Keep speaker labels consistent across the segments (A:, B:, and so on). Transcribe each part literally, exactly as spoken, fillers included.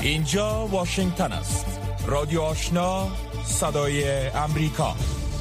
A: اینجا واشنگتن است. رادیو آشنا، صدای امریکا.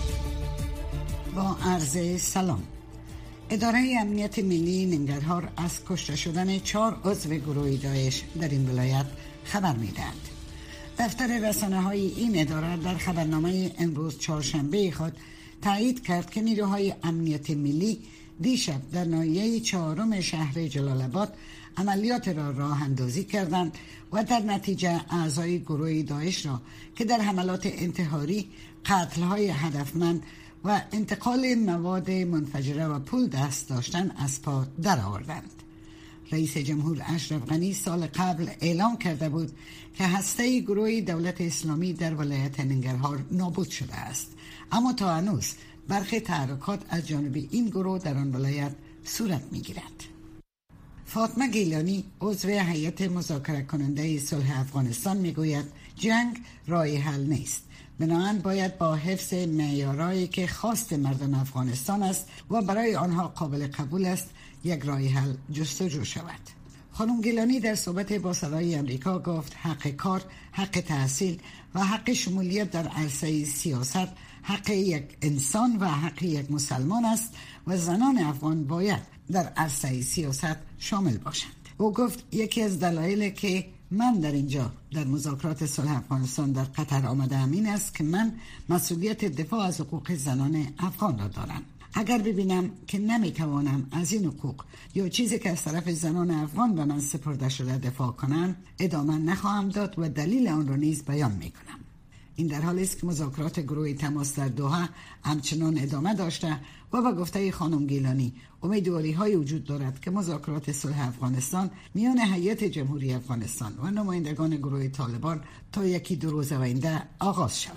B: با عرض سلام. اداره امنیت ملی ننگرهار از کشته شدن چهار عضو گروه داعش در این ولایت خبر می‌دهد. دفتر رسانه‌های این اداره در خبرنامه امروز چهارشنبه خود تایید کرد که نیروهای امنیت ملی دیشب در ناحیه چهارم شهر جلال آباد عملیات را راه اندازی کردند و در نتیجه اعضای گروه داعش را که در حملات انتحاری، قتل‌های هدفمند و انتقال مواد منفجره و پول دست داشتن از پا درآوردند. رئیس جمهور اشرف غنی سال قبل اعلام کرده بود که هسته گروه دولت اسلامی در ولایت ننگرهار نابود شده است، اما تا هنوز برخی تحرکات از جانب این گروه در آن ولایت صورت می‌گیرد. فاطمه گیلانی عضو هیئت مذاکره کننده صلح افغانستان میگوید جنگ راه حل نیست، بنابراین باید با حفظ معیارهایی که خواست مردم افغانستان است و برای آنها قابل قبول است یک راه حل جستجو شود. خانم گیلانی در صحبت با صدای امریکا گفت حق کار، حق تحصیل و حق شمولیت در عرصه سیاست حق یک انسان و حق یک مسلمان است و زنان افغان باید در عرصه سیاست شامل باشند. او گفت یکی از دلایلی که من در اینجا در مذاکرات صلح افغانستان در قطر آمدم این است که من مسئولیت دفاع از حقوق زنان افغان را دارم. اگر ببینم که نمیتوانم از این حقوق یا چیزی که از طرف زنان افغان به من سپرده شده دفاع کنم، ادامه نخواهم داد و دلیل آن را نیز بیان میکنم. این در حالی است که مذاکرات گروه تماس در دوحه همچنان ادامه داشته و با گفته خانم گیلانی امیدواری های وجود دارد که مذاکرات صلح افغانستان میان هیئت جمهوری افغانستان و نمایندگان گروه طالبان تا یکی دو روز آینده آغاز شود.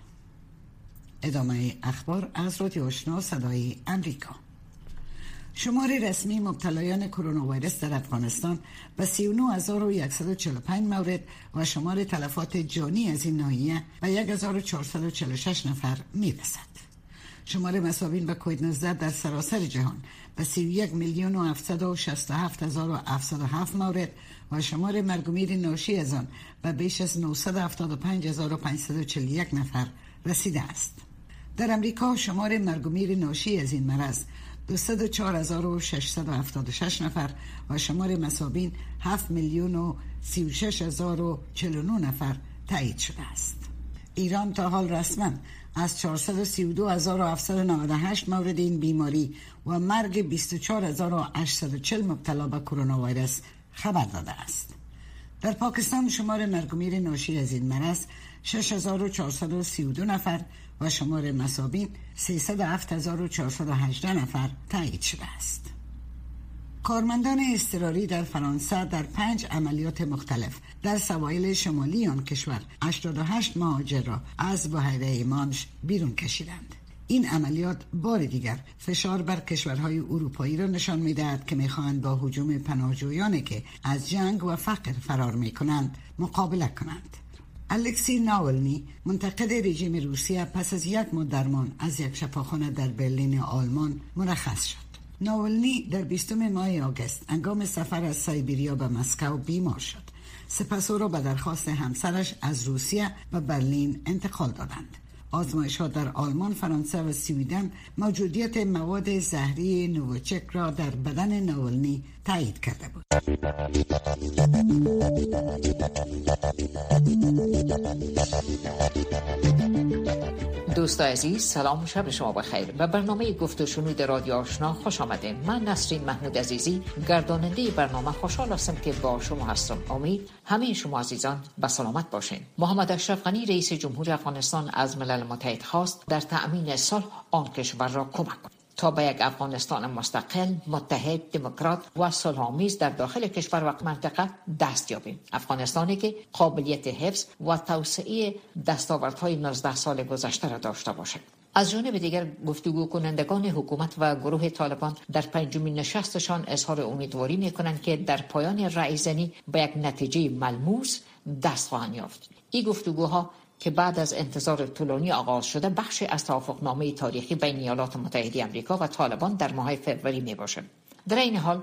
B: ادامه اخبار از رادیو آشنا صدای امریکا. شمار رسمی مبتلایان کرونا ویروس در افغانستان به سی و نه هزار و صد و چهل و پنج مورد و شمار تلفات جانی از این ناحیه به یک هزار و چهارصد و چهل و شش نفر میرسد. شمار مصابین به کووید نوزده در سراسر جهان به سی و یک میلیون و هفتصد و شصت و هفت هزار و هفتصد و هفت مورد و شمار مرگ و میر ناشی از آن به بیش از نهصد و هفتاد و پنج هزار و پانصد و چهل و یک نفر رسیده است. در امریکا شمار مرگ و میر ناشی از این مرض دویست و چهار هزار و ششصد و هفتاد و شش نفر و شمار مصابین هفت میلیون و سی و شش هزار و چهل و نه نفر تایید شده است. ایران تا حال رسما از چهارصد و سی و دو هزار و هفتصد و نود و هشت مورد این بیماری و مرگ بیست و چهار هزار و هشتصد و چهل مبتلا به کرونا ویروس خبر داده است. در پاکستان شمار مرگ و میر ناشی از این مرض شش هزار و چهارصد و سی و دو نفر و شمار مصابین سیصد و هفت هزار و چهارصد و هجده نفر تایید شده است. کارمندان اضطراری در فرانسه در پنج عملیات مختلف در سواحل شمالی آن کشور هشتاد و هشت مهاجر را از بحیره مانش بیرون کشیدند. این عملیات بار دیگر فشار بر کشورهای اروپایی را نشان می‌دهد که می‌خواهند با هجوم پناهجویانی که از جنگ و فقر فرار می‌کنند مقابله کنند. الکسی ناولنی منتقد رژیم روسیه پس از یک ماه درمان از یک شفاخانه در برلین آلمان مرخص شد. ناولنی در بیستم ماه آگوست هنگام سفر از سایبریا به مسکو بیمار شد. سپس او را به درخواست همسرش از روسیه به برلین انتقال دادند. آزمایش‌ها در آلمان، فرانسه و سوئدن موجودیت مواد زهری نووچک را در بدن ناولنی تایید کرده بود.
C: دوست عزیز، سلام و شب شما بخیر. به برنامه گفت و شنود رادیو آشنا خوش آمدین. من نسرین محمود عزیزی گرداننده برنامه خوشحال هستم که با شما هستم. امید همه شما عزیزان به سلامت باشین. محمد اشرف غنی رئیس جمهور افغانستان از ملل متحد خواست در تأمین صلح آن کشور را کمک کند تا به یک افغانستان مستقل، متحد، دموکرات و صلح‌آمیز در داخل کشور و منطقه دست یابیم. افغانستانی که قابلیت حفظ و توسعه دستاوردهای نوزده سال گذشته را داشته باشد. از جانب دیگر گفتگو کنندگان حکومت و گروه طالبان در پنجمین نشستشان اظهار امیدواری می‌کنند که در پایان رایزنی به یک نتیجه ملموس دست خواهند یافت. این گفتگوها که بعد از انتظار طولانی آغاز شده بخشی از توافقنامه تاریخی بین ایالات متحده آمریکا و طالبان در ماه فوریه می باشد. در این حال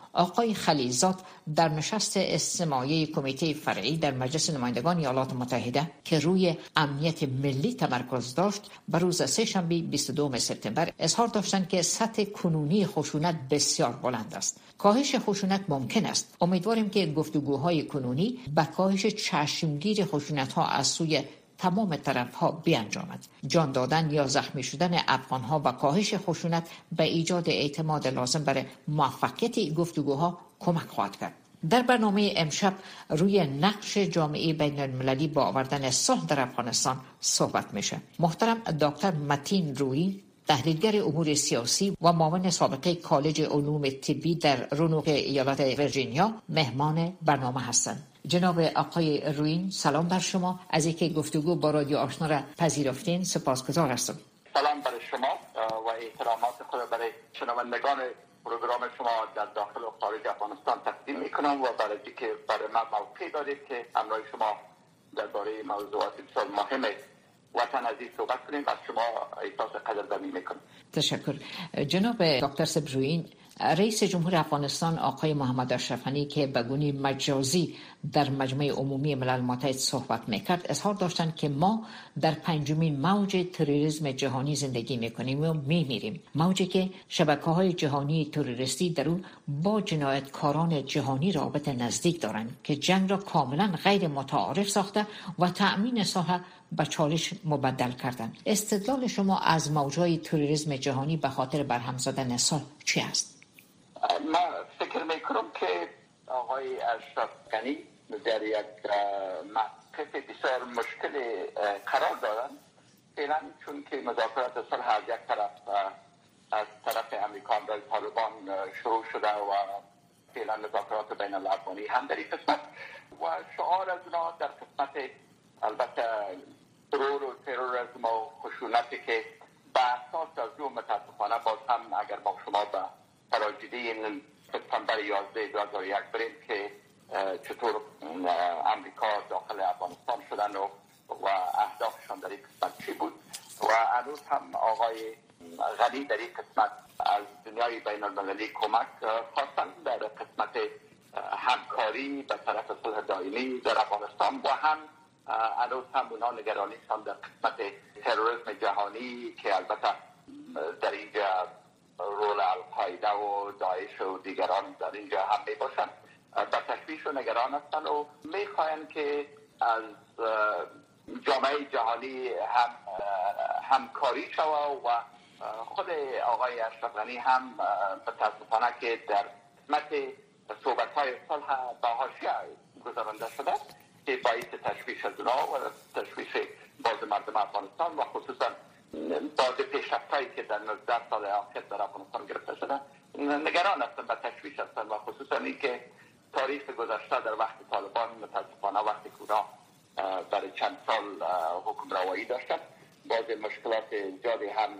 C: آقای خلیلزاد در نشست استماعی کمیته فرعی در مجلس نمایندگان ایالات متحده که روی امنیت ملی تمرکز داشت بر روز سه‌شنبه بیست و دوم سپتامبر اظهار داشتند که سطح کنونی خشونت بسیار بلند است. کاهش خشونت ممکن است. امیدواریم که گفتگوهای کنونی به کاهش چشمگیر خشونت‌ها از سوی تمام طرف‌ها بیانجامد. جان دادن یا زخمی شدن افغان‌ها و کاهش خشونت به ایجاد اعتماد لازم برای موفقیت گفتگوها کمک خواهد کرد. در برنامه امشب روی نقش جامعه بین المللی با آوردن صلح در افغانستان صحبت میشه. محترم دکتر متین رویی، تحلیلگر امور سیاسی و معاون سابقه کالج علوم طبی در رونوک ایالت ویرجینیا، مهمان برنامه هستند. جناب آقای رویین، سلام بر شما. از اینکه گفتگو با رادیو آشنا را پذیرفتین سپاسگزار هستم.
D: سلام بر شما و احترامات خود برای شنوندگان پروگرام شما در داخل و خارج افغانستان تقدیم میکنم و برای اینکه برای من موقع دارید که همراه شما درباره موضوعات بسیار مهم وطن عزیز صحبت کنیم و شما احساس قدردانی میکنم.
C: تشکر. جناب دکتر سبروین، رئیس جمهور افغانستان آقای محمد اشرف غنی که به گونه مجازی در مجمع عمومی ملل متحد صحبت میکرد اظهار داشتند که ما در پنجمین موج تروریسم جهانی زندگی میکنیم و میمیریم، موجی که شبکه‌های جهانی تروریستی در اون با جنایتکاران جهانی رابط نزدیک دارند که جنگ را کاملا غیر متعارف ساخته و تأمین ساحه به چالش مبدل کردند. استدلال شما از موجهای تروریسم جهانی به خاطر برهم زدن صلح چی است؟
D: من فکر میکنم که آقای اشرف غنی در یک موقف بسیار مشکل قرار دارند، فعلا چون که مذاکرات صلح از یک طرف از طرف امریکا و طالبان شروع شده و فعلا مذاکرات بین الافغانی هم در این قسمت و شعار از اونا در قسمت البته ترور و تروریسم و خشونتی که به اساس از او متاسفانه باز هم اگر با شما به تراژدی این سپتامبر یازده دو هزار و یک بریم که چطور امریکا داخل افغانستان شدن و, و اهدافشان در این قسمت چی بود و هنوز هم آقای غنی در این قسمت از دنیای بین المللی کمک خواستن در قسمت همکاری به طرف صلح دائمی در افغانستان و هم هنوز هم اونا نگرانیشان در قسمت تروریسم جهانی که البته در اینجا رول القاعده و داعش و دیگران در اینجا هم می باشن به تشویش و نگران هستن و می خواهند که از جامعه جهانی هم همکاری شود و خود آقای اشرف غنی هم متاسفانه که در قسمت صحبت های صلح به حاشیه گذرانده شده که باعث تشویش از اونا و تشویش باز مردم افغانستان و خصوصا باز پیشرفت‌هایی که در نوزده سال اخیر در افغانستان گرفته شده نگران هستند و تشویش هستند و خصوصا این که تاریخ گذشته در وقت طالبان متاسفانه وقتی که اونا برای چند سال حکم روایی داشتند باز مشکلات زیادی هم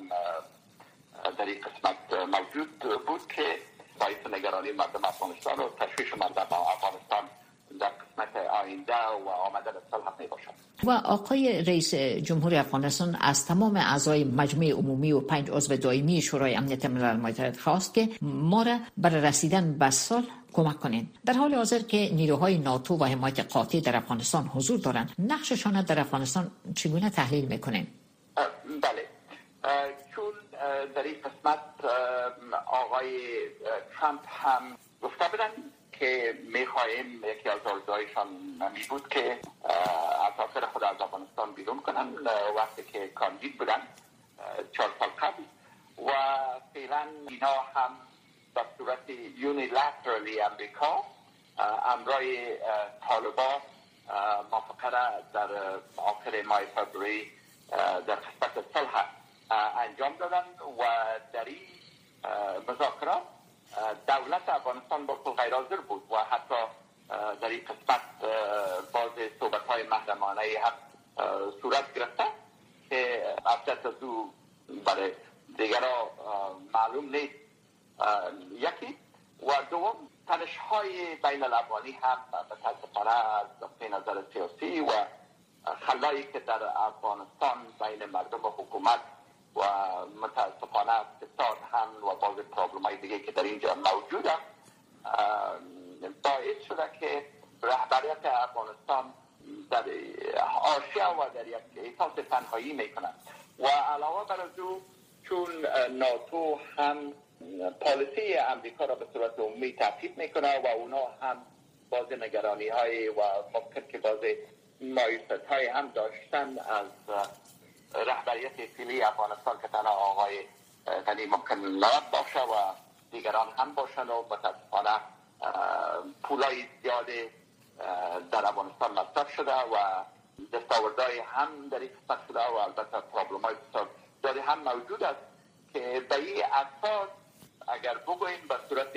D: در این قسمت موجود بود که باعث نگرانی مردم افغانستان و تشویش مردم افغانستان در قسمت آینده و آمدن صلح می باشد.
C: و آقای رئیس جمهور افغانستان از تمام اعضای مجمع عمومی و پنج عضو دائمی شورای امنیت ملل متحد خواست که ما را برای رسیدن به صلح کمک کنین. در حال حاضر که نیروهای ناتو و حمایت قاطع در افغانستان حضور دارند، نقششان در افغانستان چگونه تحلیل میکنین؟
D: بله، چون در این قسمت آقای ترامپ هم گفته بودن که میخواهیم یکی از آرزوهایشان می بود که اساطیر خود از افغانستان بیرون کنن وقتی که کاندید بودن چهار سال قبل و فعلا اینا هم به صورت یونیلاترالی امریکا امرای طالبان موافقه را در آخر ماه فوریه در قسمت صلح انجام دادن و در این مذاکرات دولت افغانستان با کل غیر حاضر بود و حتی در این قسمت باز صحبت های محرمانه هم صورت گرفته که افضل از او برای دیگرها معلوم نیست یکی و دوم تنش های بین الافغانی هم متاسفانه از نظر سیاسی و خلایی که در افغانستان بین مردم و حکومت و متاسفانه اقتصاد هم و باز پرابلم های دیگه که در اینجا موجود است باعث شده که رهبریت افغانستان در آسیا و در یک احساس تنهایی میکنند و علاوه بر او چون ناتو هم پالیسی امریکا را به صورت عمومی تعقیب میکنه و اونا هم باز نگرانی های و ممکن که باز مایوست های هم داشتن از رهبریت فعلی افغانستان که تنها آقای غنی ممکن نباید باشه و دیگران هم باشن و متاسفانه پولای زیاده در افغانستان مصرف شده و دستاوردهای هم در این قسمت شده و البته پرابلم های بسیار زیاده هم موجود است که به این اساس اگر بگوییم به صورت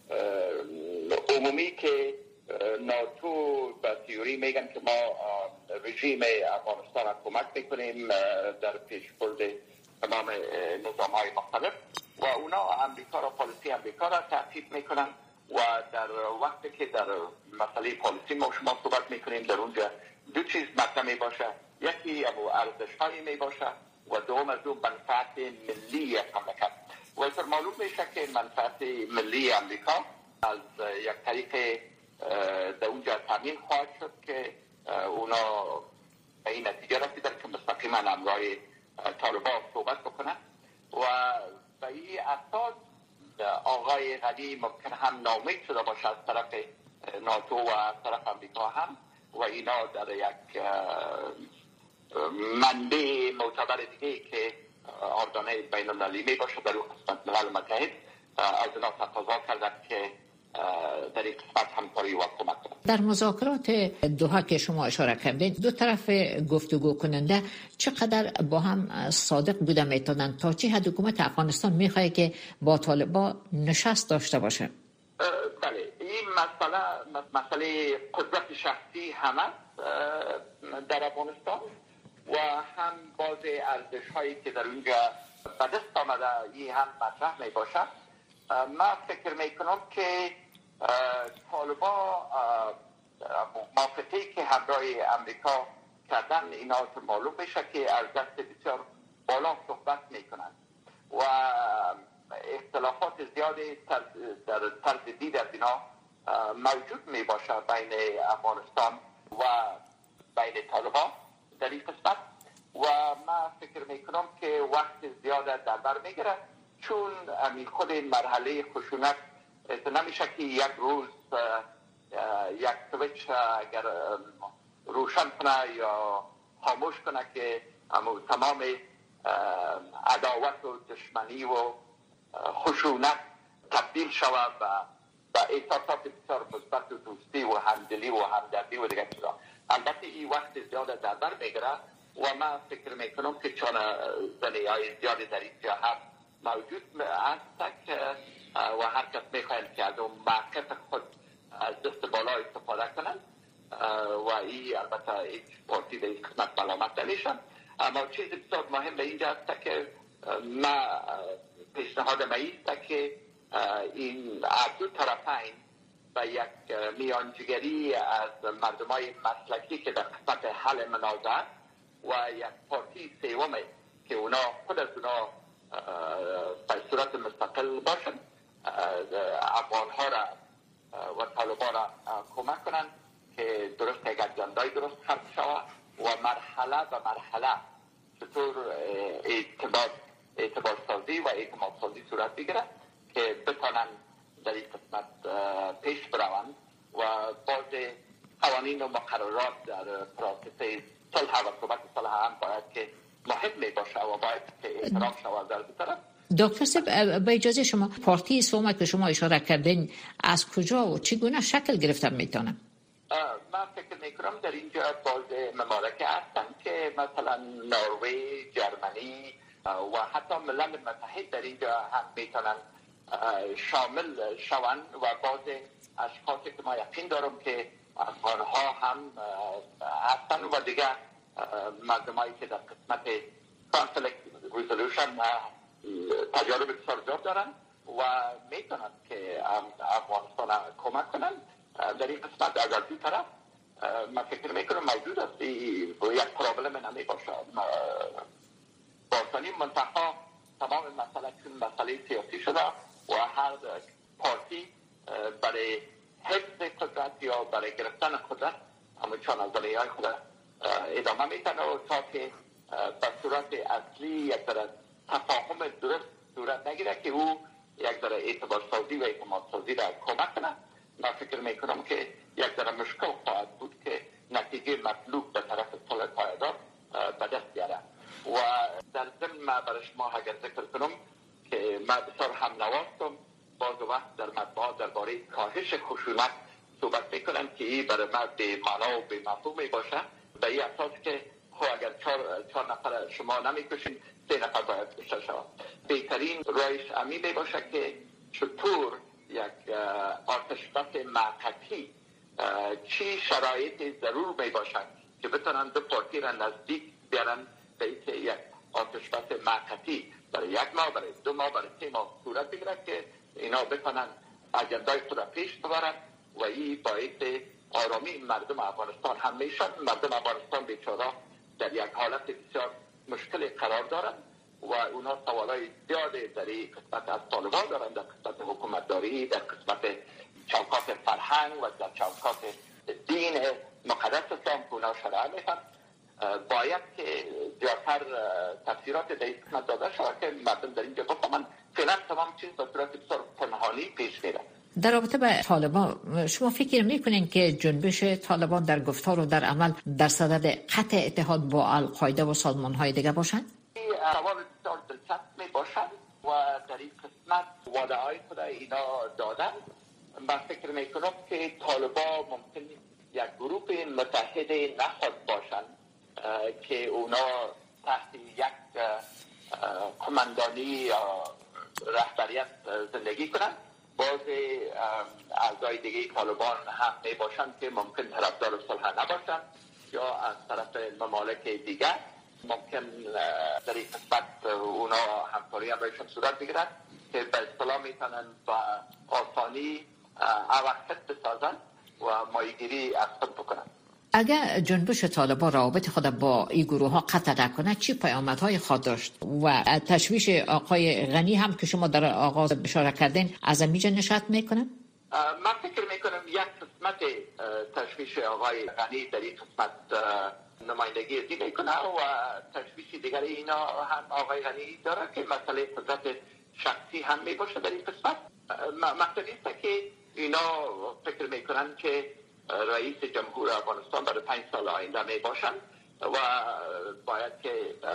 D: عمومی که ناتو به تیوری میگن که ما رژیم افغانستان را کمک میکنیم در پیشبرد تمام نظام های مختلف و اونا امریکا را پالیسی امریکا را تعقیب میکنن و در وقتی که در مسئله پالیسی ما شما صحبت میکنیم در اونجا دو چیز مطرح می باشه، یکی ابو ارزش هایی می باشه و دوم از اون منفعت ملی یک مملکت و سر معلوم میشه که منفعت ملی امریکا از یک طریق در اونجا تامین خواهد شد که اونا به این نتیجه رسیدن که مستقیما همراه طالبان صحبت بکنن و به این اساس آقای غنی ممکن هم ناامید شده باشه از طرف ناتو و از طرف امریکا هم و اینا در یک منبع معتبر دیگه که آردانه بین المللی می باشه در اون قسمت ملل متحد از اینا تقاضا کردن که در این قسمت همکاری و کمک کنند.
C: در مذاکرات دوحه که شما اشاره کردین دو طرف گفتگو کننده چقدر با هم صادق بوده میتونن تا چه حد حکومت افغانستان میخواد که با طالبان نشست داشته باشه؟
D: بله این مسئله مسئله قدرت شخصی هم است در افغانستان و هم باز ارزش هایی که در اونجا به دست آمده این هم مطرح می باشه. من فکر میکنم که طالبان موافقتی که همراه امریکا کردن اینا که معلوم بشه که از دست بسیار بالا صحبت میکنن و اختلافات زیادی در طرز دید از اینا موجود می باشه بین افغانستان و بین طالبان در این قسمت و من فکر میکنم که وقت زیاده در بر میگیره چون خود این مرحله خشونت نمیشه که یک روز یک سویچ اگر روشن کنه یا خاموش کنه که تمام عداوت و دشمنی و خشونت تبدیل شود و احساسات بسیار مثبت و دوستی و همدلی و همدردی و دیگه چیزا. البته این وقت زیاده در بر میگیره و من فکر میکنم که چون زنیهای زیادی در اینجا هست موجود هست و هر کس میخواهد که از اون موقف خود از دست بالا استفاده کنند و این البته هیچ پارتی در این قسمت ملامت نمیشن. اما چیز بسیار مهم به اینجا هست که ما پیشنهاد ما است که این از دو طرفین و یک میانجیگری از مردمای مسلکی که در قسمت حل منازعه و یک پارتی سومی که اونا خود از اونا به صورت مستقل باشن افغان ها را و طالبان را کمک کنن که درست یک اجندای درست خلق شود و مرحله به مرحله چطور اعتبار اعتبار سازی و اعتماد سازی صورت بگیره که بتانن در این قسمت پیش بروند و باز قوانین و مقررات در پروسه صلح و صحبت صلح هم باید که مهم می باشه و باید که احترام شود در دو طرف.
C: دکتر صاحب با اجازه شما پارتی سوم که شما اشاره کردین از کجا و چگونه شکل گرفتن میتونه؟
D: من فکر میکنم در اینجا باز ممالک هستن که مثلا نروژ، جرمنی و حتی ملل متحد در اینجا هم میتونن شامل شوند و باز اشخاصی که ما یقین دارم که افغان ها هم هستن و دیگه مردمایی که در قسمت کانفلیکت ریزولوشن تجارب بسیار زیاد دارن و میتونن که افغانستان کمک کنن در این قسمت از دو طرف. من فکر میکنم موجود است یک پرابلم نمی باشه باسانی منطقه تمام مسئله چون مسئله سیاسی شده و هر پارتی برای حفظ قدرت یا برای گرفتن قدرت همون چون نظریه های خود ادامه میتن و تا که به صورت اصلی یک در تفاهم درست صورت نگیره که او یک در اعتبار سازی و اعتماد سازی را کمک کنه. من فکر میکنم که یک در مشکل خواهد بود که نتیجه مطلوب به طرف صلح پایدار به دست بیاره. و در ضمن ما برای شما اگر ذکر کنم که من بسیار هم نواستم بعض وقت در مطبوعات درباره کاهش خشونت صحبت میکنم که این برای من به معنا و به مفهوم می باشه به این اساس که خب اگر چهار, چهار نفر شما نمیکشین سه نفر باید کشته شود. بهترین راهش امی می باشه که چطور یک آتش بس موقتی چی شرایط ضرور می باشد که بتونن دو پارتی را نزدیک بیارن به اینکه یک آتش بس موقتی برای یک ماه برای دو ماه برای سه ماه صورت بگیرد که اینا بتونن اجندای خود را پیش ببرن و این باعث آرامی مردم افغانستان هم میشن. مردم افغانستان بیچاره در یک حالت بسیار مشکل قرار دارن و اونا سوالای زیاده در این قسمت از طالبان دارن، در قسمت حکومتداری، در قسمت چوکات فرهنگ و در چوکات دین مقدس اسلام که اونا شرعه میخوان. باید که زیادتر تفسیرات در این قسمت داده شود که مردم در اینجا بفهمن فعلا تمام چیز به صورت بسیار پنهانی پیش میره.
C: در رابطه با طالبان شما فکر میکنین که جنبش طالبان در گفتار و در عمل در صدد قطع اتحاد با القاعده و سازمان‌های دیگه باشند؟
D: این سوال بسیار دلچسب می باشد و در این قسمت وعده‌های خود اینا دادن. من فکر میکنم که طالبان ممکن یک گروه متحد نخواهد باشند که اونا تحت یک کماندانی یا رهبریت زندگی کنند. بعضی اعضای دیگه طالبان هم می باشند که ممکن طرفدار صلح نباشند یا از طرف ممالک دیگر ممکن در این قسمت اونا همکاری هم بایشون صورت بگیرند که به اصطلاح میتونن با آسانی عوقت بسازن و مایگیری از خود بکنن.
C: اگر جنبش طالبان روابط خود با این گروه ها قطع نکنه چی پیامدهای خواهد داشت و تشویش آقای غنی هم که شما در آغاز اشاره کردین از اینجا نشأت میکنه؟
D: من فکر میکنم یک قسمت تشویش آقای غنی در این قسمت نمایندگی دی میکنه و تشویش دیگر اینا هم آقای غنی داره که مسئله قدرت شخصی هم میباشه در این قسمت. مقصد است که اینا فکر میکنن که رئیس جمهور افغانستان برای پنج سال آینده می باشند و باید که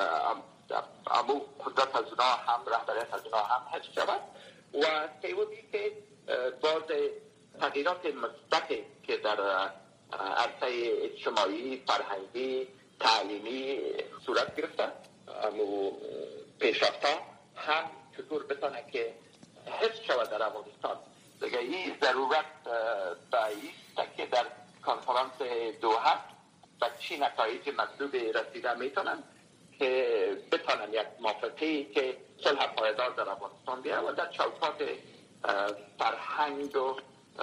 D: امو قدرت از اونا هم رهبریت از اونا هم حفظ شود و سیومی که باز تغییرات مثبتی که در عرصه اجتماعی، فرهنگی، تعلیمی صورت گرفته امو پیشرفت‌ها هم چطور بتونه که حفظ شود در افغانستان. دیگه این ضرورت به ایست که در کنفرانس دوحه به چی نتایج مطلوب رسیده میتونن که بتونن یک موافقه‌ای که صلح پایدار در افغانستان بیاره و در چوکات فرهنگ و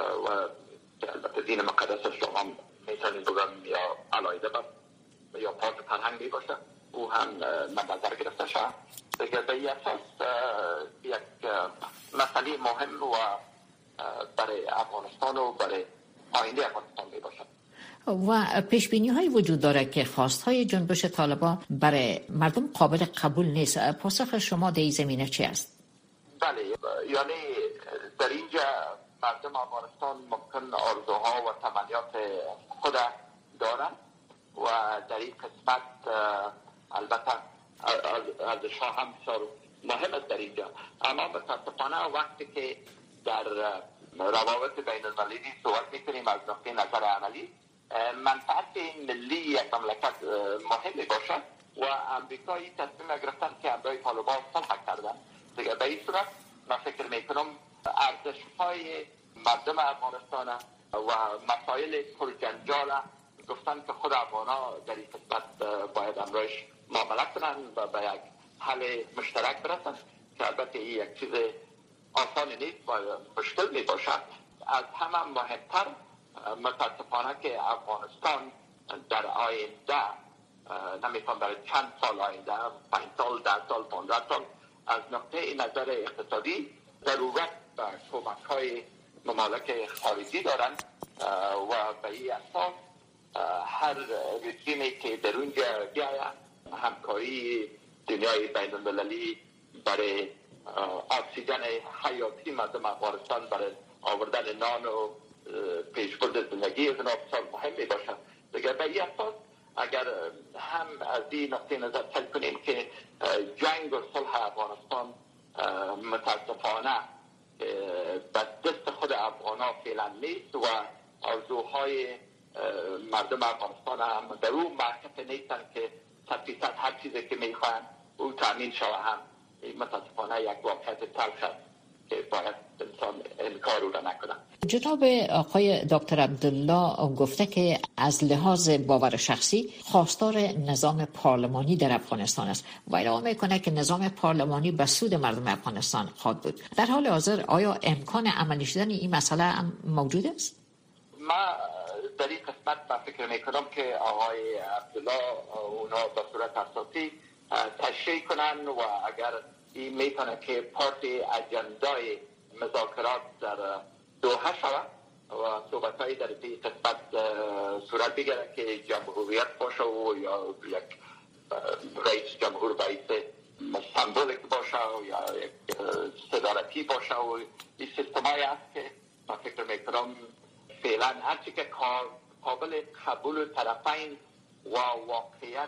D: البته دین مقدس اسلام هم میتونیم بگم یا علایده یا پاک فرهنگی باشه او هم مد گرفته شد. دیگه به این اساس یک مسئله مهم و برای افغانستان و برای آینده افغانستان می باشد.
C: و پیشبینی های وجود داره که خواست های جنبش طالبان برای مردم قابل قبول نیست. پاسخ شما در این زمینه چی است؟
D: بله، یعنی در اینجا مردم افغانستان ممکن آرزوها و تمنیات خود دارند و در این قسمت البته ارزش‌ها هم بسیار مهم است در اینجا. اما متاسفانه وقتی که در روابط بین المللی صحبت میکنیم از نقطه نظر عملی منفعت ملی یک مملکت مهم باشد و امریکایی تصمیم گرفتن که امرای طالبان صلح کردن. دیگه به این صورت من فکر میکنم ارزش‌های مردم افغانستان و مسائل پرجنجال گفتن که خود افغانا در این قسمت باید امرایش معامله کنن و به یک حل مشترک برسن که البته این یک چیز آسان نیست و مشکل می باشد. از همه مهمتر متاسفانه که افغانستان در آینده نمیتون برای چند سال آینده پنج سال، ده سال، پانزده سال از نقطه نظر اقتصادی ضرورت به کمک های ممالک خارجی دارند و به این اساس هر رژیمی که در اونجا بیاید همکاری دنیای بین المللی برای اکسیژن حیاتی مردم افغانستان، برای آوردن نان و پیشبرد زندگی از اونها بسیار مهم می باشد. دیگر به این اساس اگر هم از این نقطه نظر سل کنیم که جنگ و صلح افغانستان متاسفانه به دست خود افغان‌ها فعلا نیست و آرزوهای مردم افغانستان هم در اون موقف نیستند که صد فیصد هر چیزی که میخواهند او تامین شود. هم متاسفانه یک واقعیت تلخ است که باید انسان انکار او را نکنه.
C: جناب آقای دکتر عبدالله گفته که از لحاظ باور شخصی خواستار نظام پارلمانی در افغانستان است و ادعا میکنه که نظام پارلمانی به سود مردم افغانستان خواهد بود. در حال حاضر آیا امکان عملی شدن این مسئله هم موجود است؟
D: ما در این قسمت من فکر میکنم که آقای عبدالله اونا به صورت اساسی تشریح کنن و اگر این میتونه که پارتی اجندای مذاکرات در دوحه شود و صحبت‌های در این قسمت صورت بگیره که جمهوریت باشه و یا یک رئیس جمهور باید سمبولیک باشه و یا یک صدارتی باشه و این سیستمایی است که من فکر میکنم فعلا هرچی که قابل قبول طرفین و واقعیت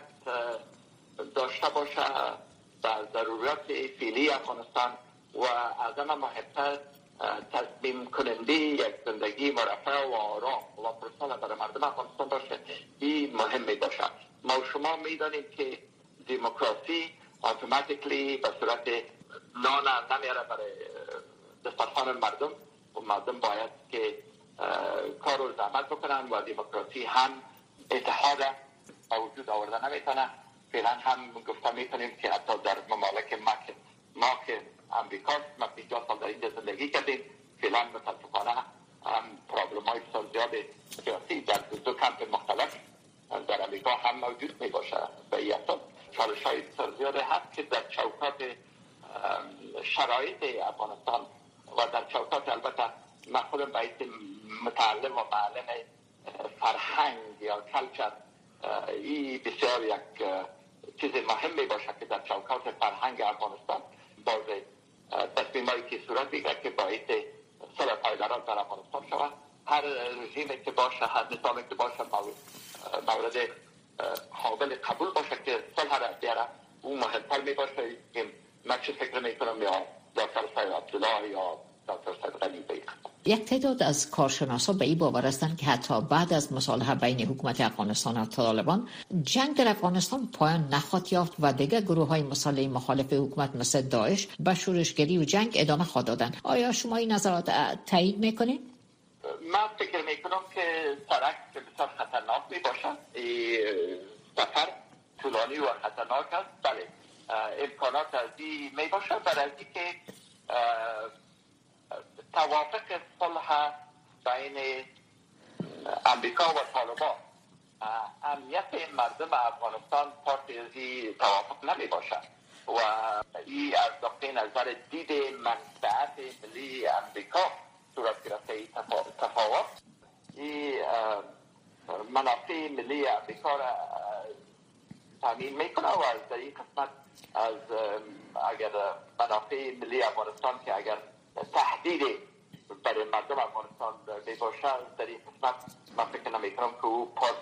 D: داشته باشه در ضرورت فعلی افغانستان و از همه مهمتر تصمیم کننده یک زندگی مرفه و آرام و پرسنل برای مردم افغانستان باشه، این مهم می باشه. ما شما می دانیم که دموکراسی اتوماتیکلی به صورت نان نمیاره برای دسترخوان مردم و مردم باید که کار و زحمت بکنن و دموکراسی هم اتحاد وجود آورده نمیتونه. فعلا هم گفته میتونیم که حتی در ممالک ما که ما که امریکا ما پنجاه سال در اینجا زندگی کردیم، فعلا متاسفانه هم پرابلم های بسیار زیاد سیاسی در دو کمپ مختلف در امریکا هم موجود می باشه. به این اساس چالش های بسیار زیاد هست که در چوکات شرایط افغانستان و در چوکات البته من خودم باید متعلم و معلم فرهنگ یا کلچر، این بسیار یک چیز مهم می باشه که در چوکات فرهنگ افغانستان باز تصمیمایی که صورت بگیره که باید صلح پایدار در افغانستان شود. هر رژیمی که باشه، هر نظامی که باشه مورد قابل قبول باشه که صلح را بیاره، اون مهمتر می باشه. که من چه فکر می کنم یا دکتر سید عبدالله یا دکتر سید غنی بگیره.
C: یک تعداد از کارشناسان به این باور هستند که حتی بعد از مصالحه بین حکومت افغانستان و طالبان جنگ در افغانستان پایان نخواهد یافت و دیگر گروه های مسلح مخالف حکومت مثل داعش به شورشگری و جنگ ادامه خواهد دادن. آیا شما این نظرات تایید میکنید؟
D: من فکر میکنم که سرک بسیار خطرناک می باشد. سفر طولانی و خطرناک است. بله امکانات از این می باشد برای اینکه توافق صلح بین امریکا و طالبان امنیت مردم افغانستان پارتی از این توافق نمی باشد و این از نقطه نظر دید منفعت ملی امریکا صورت گرفته ای تفاوت. این منافع ملی امریکا را تامین میکنه و از در این قسمت از اگر منافع ملی افغانستان که اگر تهدید برای مردم افغانستان می باشه، در این قسمت من فکر نمیکنم که او پاس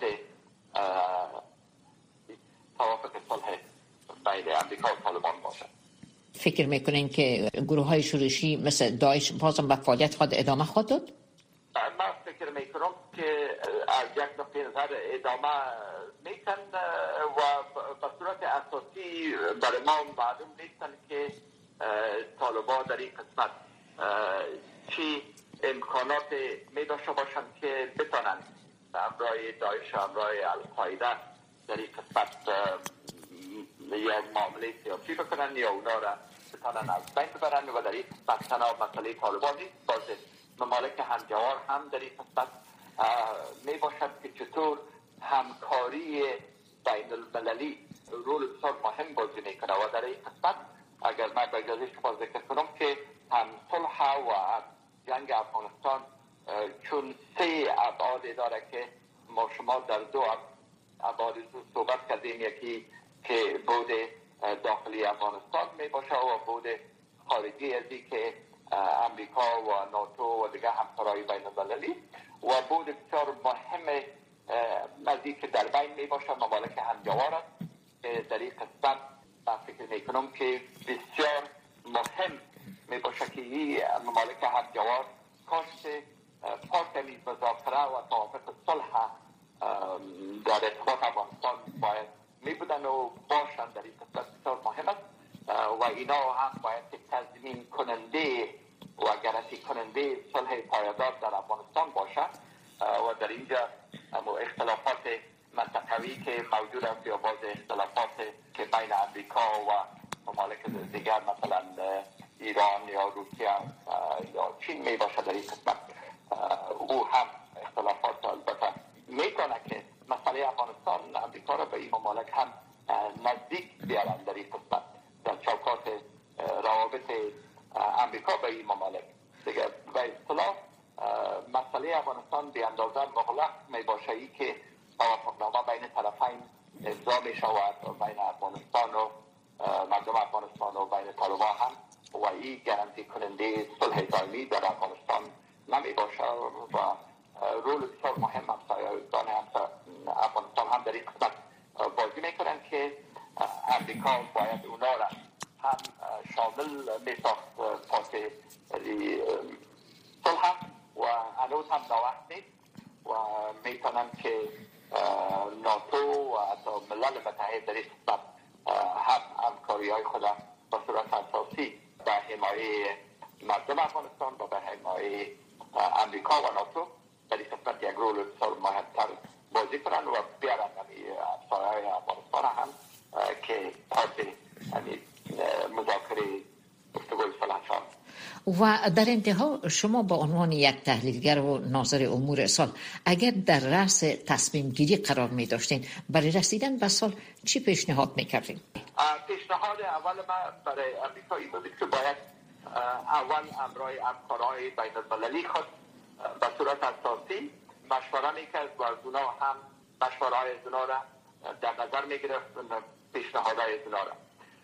D: توافق صلح بین امریکا و طالبان باشه.
C: فکر میکنین که گروه های شورشی مثل داعش بازم به فعالیت خود ادامه خواهد داد؟
D: من فکر میکنم که از یک نقطه نظر ادامه میتن و به صورت اساسی برای ما معلوم نیستن که طالبان در این قسمت چی امکانات می داشته باشند که بتانن همراه داعش همراه القاعده در این قسمت یا معامله سیاسی بکنن یا اونا را بتانن از بین ببرن و در این قسمت تنها مسئله طالبان نیست، باز ممالک همجوار هم در این قسمت می باشد که چطور همکاری بین المللی رول بسیار مهم بازی میکنه و در این قسمت اگر من به اجازه شما ذکر کنم که هم صلح و جنگ افغانستان چون سه ابعاد داره که ما شما در دو ابعاد صحبت کردیم، یکی که بود داخلی افغانستان می باشه و بود خارجی ازی که امریکا و ناتو و دیگه همکارای بین المللی، و بود بسیار مهم ازی که در بین می باشه ممالک همجوار است که در این قسمت فکر می کنم که بسیار مهم می باشه که این ممالک همجوار کاش پارتنی مذاکره و توافق صلح در ارتباط افغانستان باید می بودن و باشن در این قسمت بسیار مهم است و اینا هم باید تضمین کننده و گارانتی کننده صلح پایدار در افغانستان باشه و در اینجا اختلافات منطقوی که موجود است یا باز اختلافات که بین امریکا و ممالک دیگر مثلا ایران یا روسیه یا چین می باشه در این قسمت، او هم اختلافات البته میکنه که مسئله افغانستان امریکا را به این ممالک هم نزدیک بیارن در این قسمت در چوکات روابط امریکا به این ممالک دیگه. به اصطلاح مسئله افغانستان به اندازه مغلق می باشه ای که توافقنامه بین طرفین امضا می شود بین افغانستان و مردم افغانستان و بین طالبان هم، و این گارانتی کننده صلح دائمی در افغانستان نمی باشه و رول بسیار مهم همسایگان افغانستان هم در این قسمت بازی میکنن که امریکا باید اونا را هم شامل میساخت پاس صلح و هنوز هم نوقت نیست و میتونن که ناتو و حتی ملل متحد در این قسمت هم همکاری های خود به صورت اساسی به حمایه مردم افغانستان و به حمایه امریکا و ناتو در این قسمت یک رول بسیار مهمتر بازی کنن و بیارن افسرهای افغانستان هم که پاس مذاکره گفتگوی صلح شد.
C: و در انتها شما با عنوان یک تحلیلگر و ناظر امور سال اگر در رأس تصمیم گیری قرار می داشتین برای رسیدن به سال چی پیشنهاد می کردین؟
D: پیشنهاد اول من برای امریکا این بود که باید اول امرای همکارهای بین المللی خود به صورت اساسی مشوره میکرد و از اونا هم مشوره های از اونا را در نظر میگرفت، پیشنهاد های از اونا را.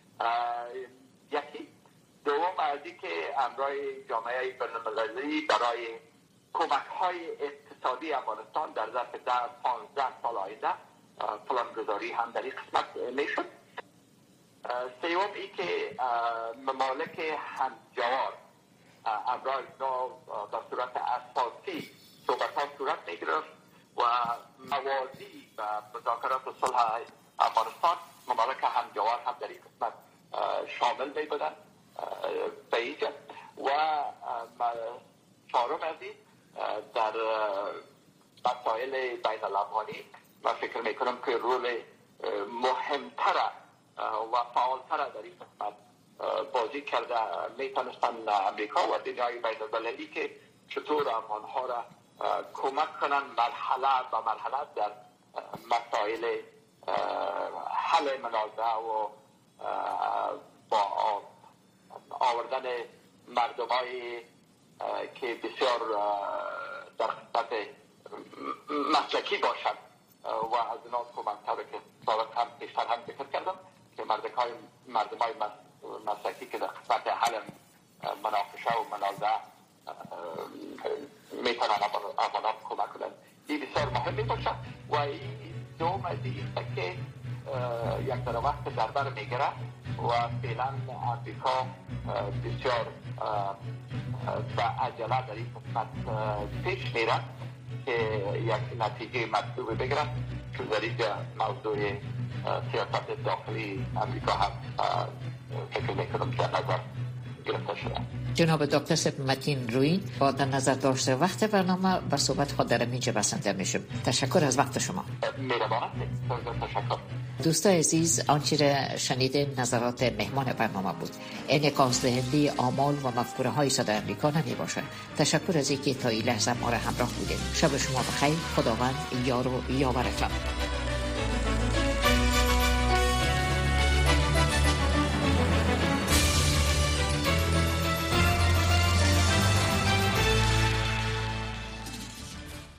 D: یکی دوم از این که امرای جامعه بین المللی برای کمک های اقتصادی افغانستان در ظرف ده پانزده سال آینده پلان گذاری هم در این قسمت میشد. سوم ای که ممالک همجوار امرای اینا به صورت اساسی صحبت ها صورت میگرفت و موازی و مذاکرات صلح افغانستان ممالک همجوار هم در این قسمت شامل می بودن به اینجا. و چهارم از این در مسائل بین الافغانی من فکر میکنم که رول مهمتر و فعالتر در این قسمت بازی کرده میتونستن امریکا و دنیای بین المللی که چطور افغانها را کمک کنن مرحله به مرحله در مسائل حل منازعه و با آوردن مردمای که بسیار در قسمت مسلکی باشند و از اونا کمکتر که سابق هم پیشتر هم ذکر کردم که مردمای مردمای مسلکی که در قسمت حل مناقشه و منازعه میتونن افغانان کمک کنند. این بسیار مهمی باشه و این دوم از این که یک در وقت در بر میگره و فعلا امریکا بسیار به عجله در این قسمت پیش میره که یک نتیجه مطلوب بگیرن، چون در اینجا موضوع سیاست داخلی امریکا هم فکر میکنم که نظر گرفته شده.
C: جناب دکتر سپ متین روی با در نظر داشته وقت برنامه و صحبت خود در اینجا بسنده میشم. تشکر از وقت شما.
D: مهربان هستید. تشکر.
C: دوستان عزیز، آنچه را شنیده نظرات مهمان برنامه بود. انعکاس دهنده آمال و مفکوره های صدای امریکا نمی باشد. تشکر از اینکه تا این لحظه ما را همراه بودید. شب شما بخیر. خداوند یار و یاورتان.